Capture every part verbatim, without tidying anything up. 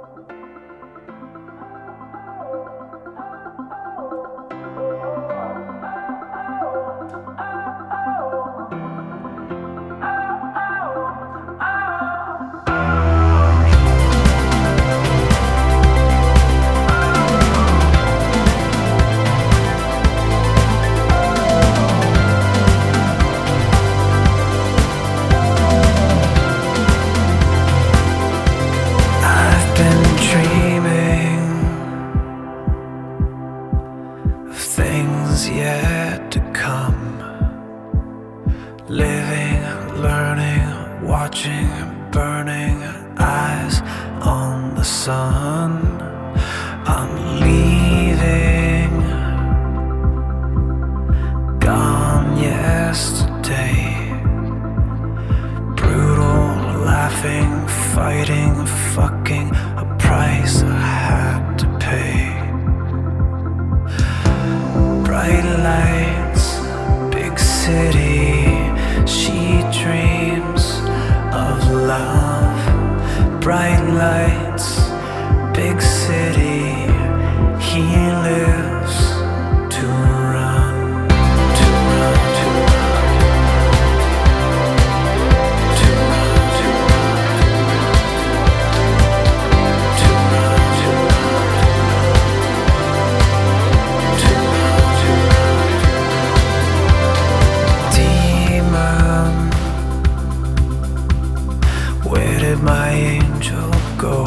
Things yet to come. Living, learning, watching, burning eyes on the sun. I'm leaving, gone yesterday. Brutal, laughing, fighting, fucking, a price I had to pay. Bright lights, big city, she dreams of love. Bright lights, big city, he lives to run, to run, to run, to run, to run, to run, to run, to run. Where did my angel go?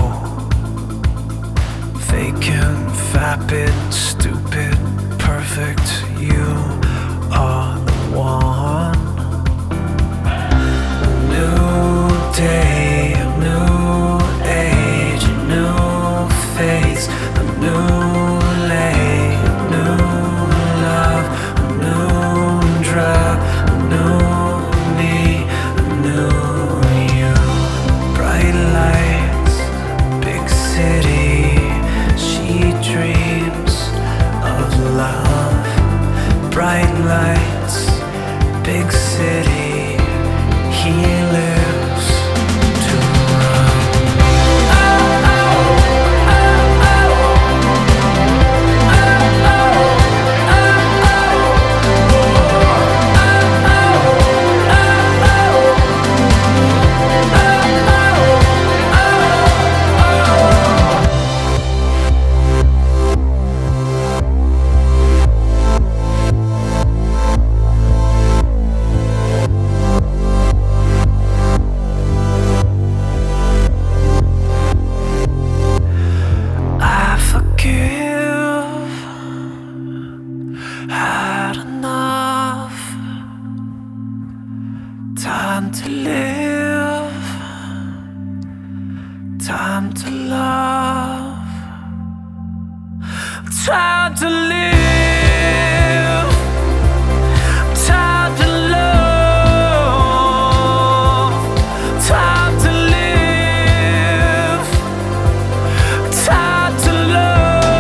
Vacant, vapid, stupid, perfect. You are the one. A new day, a new age, a new face, a new lay, a new love, a new drug, a new me, a new you. Bright lights, big city, she dreams of love. Bright lights, big city, he lives to run. Had enough time to live, time to love, time to live, time to love, time to live, time to love.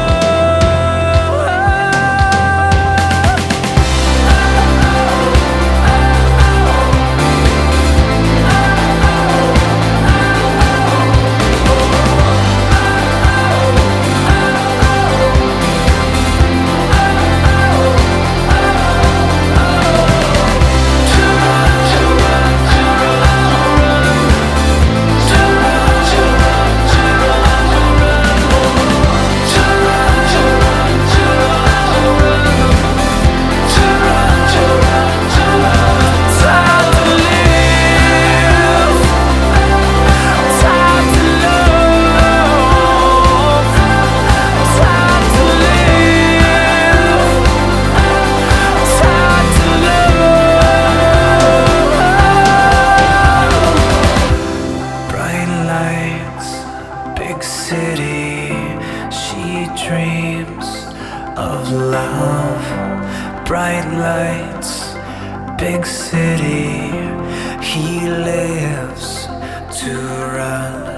City, she dreams of love. Bright lights, big city, he lives to run.